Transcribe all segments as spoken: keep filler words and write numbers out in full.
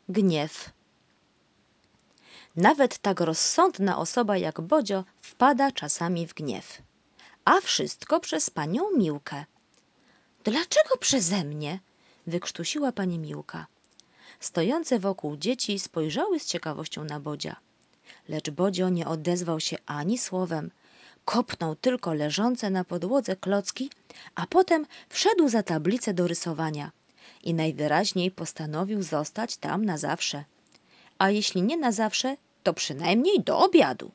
Gniew. Nawet tak rozsądna osoba jak Bodzio wpada czasami w gniew. A wszystko przez panią Miłkę. Dlaczego przeze mnie? Wykrztusiła pani Miłka. Stojące wokół dzieci spojrzały z ciekawością na Bodzia. Lecz Bodzio nie odezwał się ani słowem. Kopnął tylko leżące na podłodze klocki, a potem wszedł za tablicę do rysowania i najwyraźniej postanowił zostać tam na zawsze. A jeśli nie na zawsze, to przynajmniej do obiadu.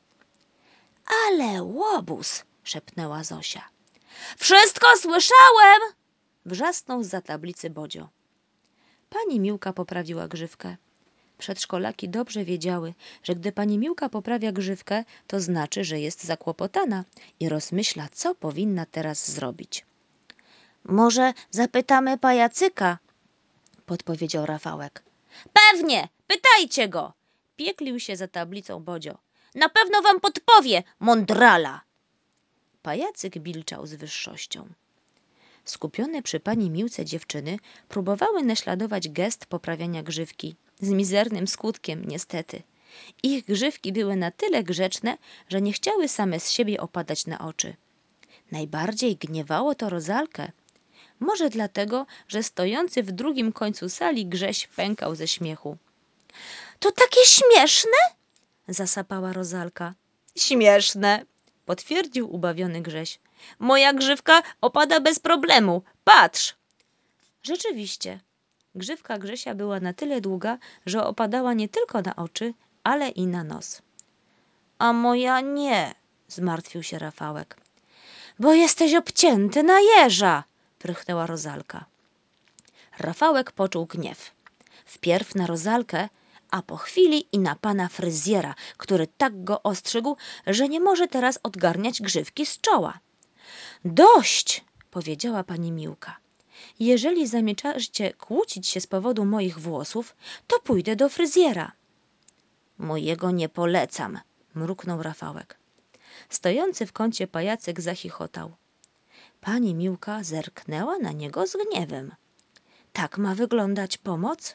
Ale łobuz! Szepnęła Zosia. Wszystko słyszałem! Wrzasnął zza tablicy Bodzio. Pani Miłka poprawiła grzywkę. Przedszkolaki dobrze wiedziały, że gdy pani Miłka poprawia grzywkę, to znaczy, że jest zakłopotana i rozmyśla, co powinna teraz zrobić. Może zapytamy pajacyka? Podpowiedział Rafałek. Pewnie, pytajcie go! Pieklił się za tablicą Bodzio. Na pewno wam podpowie, mądrala! Pajacyk milczał z wyższością. Skupione przy pani Miłce dziewczyny próbowały naśladować gest poprawiania grzywki. Z mizernym skutkiem, niestety. Ich grzywki były na tyle grzeczne, że nie chciały same z siebie opadać na oczy. Najbardziej gniewało to Rozalkę. Może dlatego, że stojący w drugim końcu sali Grześ pękał ze śmiechu. To takie śmieszne? Zasapała Rozalka. Śmieszne, potwierdził ubawiony Grześ. Moja grzywka opada bez problemu. Patrz! Rzeczywiście, grzywka Grzesia była na tyle długa, że opadała nie tylko na oczy, ale i na nos. A moja nie, zmartwił się Rafałek. Bo jesteś obcięty na jeża, prychnęła Rozalka. Rafałek poczuł gniew. Wpierw na Rozalkę, a po chwili i na pana fryzjera, który tak go ostrzegł, że nie może teraz odgarniać grzywki z czoła. Dość, powiedziała pani Miłka. Jeżeli zamierzacie kłócić się z powodu moich włosów, to pójdę do fryzjera. Mojego nie polecam, mruknął Rafałek. Stojący w kącie pajacyk zachichotał. Pani Miłka zerknęła na niego z gniewem. Tak ma wyglądać pomoc?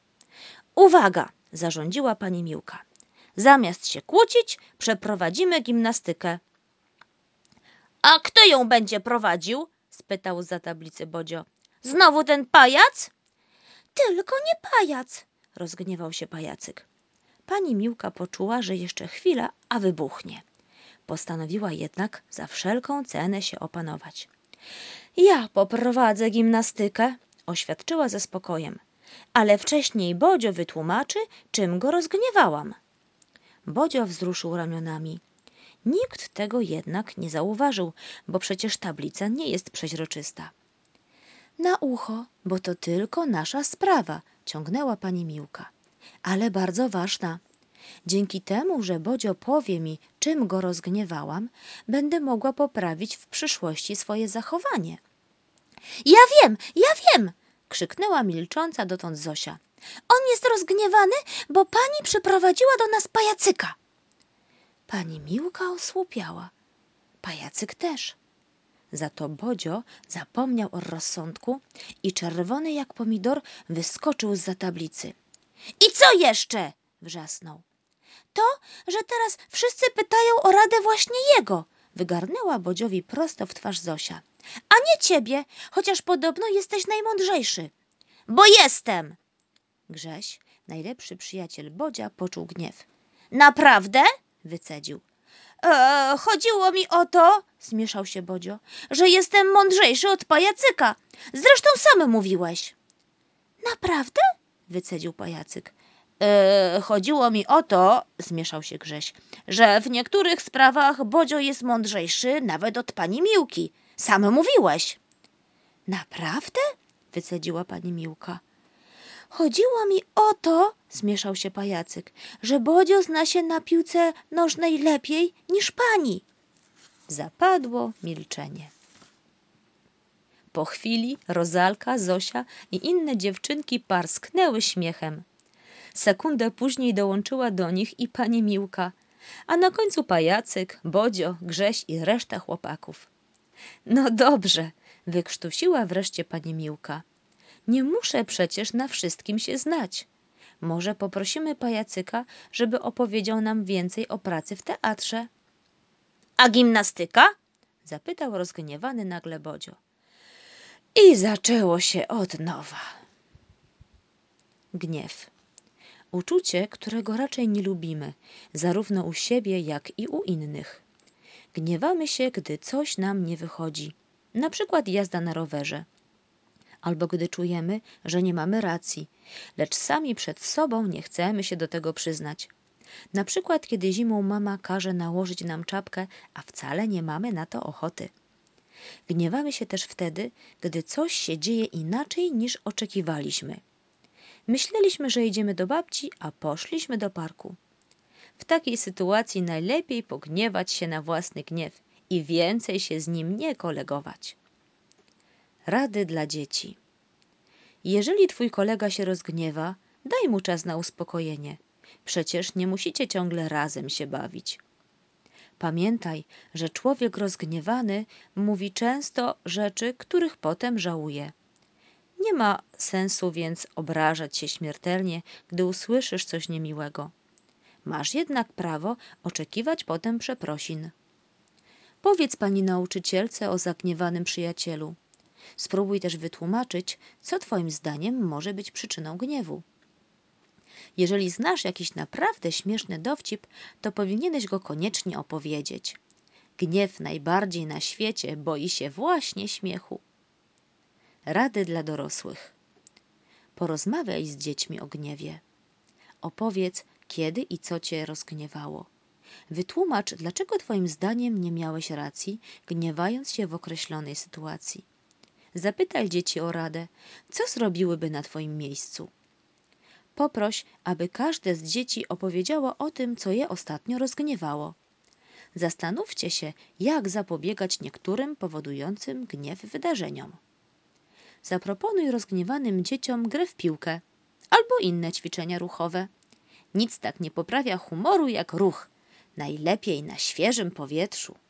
Uwaga, zarządziła pani Miłka. Zamiast się kłócić, przeprowadzimy gimnastykę. A kto ją będzie prowadził? Spytał zza tablicy Bodzio. Znowu ten pajac? Tylko nie pajac, rozgniewał się pajacyk. Pani Miłka poczuła, że jeszcze chwila, a wybuchnie. Postanowiła jednak za wszelką cenę się opanować. Ja poprowadzę gimnastykę, oświadczyła ze spokojem, ale wcześniej Bodzio wytłumaczy, czym go rozgniewałam. Bodzio wzruszył ramionami. Nikt tego jednak nie zauważył, bo przecież tablica nie jest przeźroczysta. Na ucho, bo to tylko nasza sprawa, ciągnęła pani Miłka. Ale bardzo ważna. Dzięki temu, że Bodzio powie mi, czym go rozgniewałam, będę mogła poprawić w przyszłości swoje zachowanie. Ja wiem, ja wiem! Krzyknęła milcząca dotąd Zosia. On jest rozgniewany, bo pani przyprowadziła do nas pajacyka. Pani Miłka osłupiała. Pajacyk też. Za to Bodzio zapomniał o rozsądku i czerwony jak pomidor wyskoczył zza tablicy. I co jeszcze? Wrzasnął. To, że teraz wszyscy pytają o radę właśnie jego, wygarnęła Bodziowi prosto w twarz Zosia. A nie ciebie, chociaż podobno jesteś najmądrzejszy. Bo jestem! Grześ, najlepszy przyjaciel Bodzia, poczuł gniew. Naprawdę? Wycedził. E, chodziło mi o to, zmieszał się Bodzio, że jestem mądrzejszy od pajacyka. Zresztą sam mówiłeś. Naprawdę? Wycedził pajacyk. E, chodziło mi o to, zmieszał się Grześ, że w niektórych sprawach Bodzio jest mądrzejszy nawet od pani Miłki. Sam mówiłeś. Naprawdę? Wycedziła pani Miłka. Chodziło mi o to, zmieszał się pajacyk, że Bodzio zna się na piłce nożnej lepiej niż pani. Zapadło milczenie. Po chwili Rozalka, Zosia i inne dziewczynki parsknęły śmiechem. Sekundę później dołączyła do nich i pani Miłka, a na końcu pajacyk, Bodzio, Grześ i reszta chłopaków. No dobrze, wykrztusiła wreszcie pani Miłka. Nie muszę przecież na wszystkim się znać. Może poprosimy pajacyka, żeby opowiedział nam więcej o pracy w teatrze. A gimnastyka? Zapytał rozgniewany nagle Bodzio. I zaczęło się od nowa. Gniew. Uczucie, którego raczej nie lubimy, zarówno u siebie, jak i u innych. Gniewamy się, gdy coś nam nie wychodzi, na przykład jazda na rowerze, albo gdy czujemy, że nie mamy racji, lecz sami przed sobą nie chcemy się do tego przyznać. Na przykład, kiedy zimą mama każe nałożyć nam czapkę, a wcale nie mamy na to ochoty. Gniewamy się też wtedy, gdy coś się dzieje inaczej niż oczekiwaliśmy. Myśleliśmy, że idziemy do babci, a poszliśmy do parku. W takiej sytuacji najlepiej pogniewać się na własny gniew i więcej się z nim nie kolegować. Rady dla dzieci. Jeżeli twój kolega się rozgniewa, daj mu czas na uspokojenie. Przecież nie musicie ciągle razem się bawić. Pamiętaj, że człowiek rozgniewany mówi często rzeczy, których potem żałuje. Nie ma sensu więc obrażać się śmiertelnie, gdy usłyszysz coś niemiłego. Masz jednak prawo oczekiwać potem przeprosin. Powiedz pani nauczycielce o zagniewanym przyjacielu. Spróbuj też wytłumaczyć, co twoim zdaniem może być przyczyną gniewu. Jeżeli znasz jakiś naprawdę śmieszny dowcip, to powinieneś go koniecznie opowiedzieć. Gniew najbardziej na świecie boi się właśnie śmiechu. Rady dla dorosłych. Porozmawiaj z dziećmi o gniewie. Opowiedz, kiedy i co cię rozgniewało. Wytłumacz, dlaczego twoim zdaniem nie miałeś racji, gniewając się w określonej sytuacji. Zapytaj dzieci o radę, co zrobiłyby na twoim miejscu. Poproś, aby każde z dzieci opowiedziało o tym, co je ostatnio rozgniewało. Zastanówcie się, jak zapobiegać niektórym powodującym gniew wydarzeniom. Zaproponuj rozgniewanym dzieciom grę w piłkę albo inne ćwiczenia ruchowe. Nic tak nie poprawia humoru jak ruch, najlepiej na świeżym powietrzu.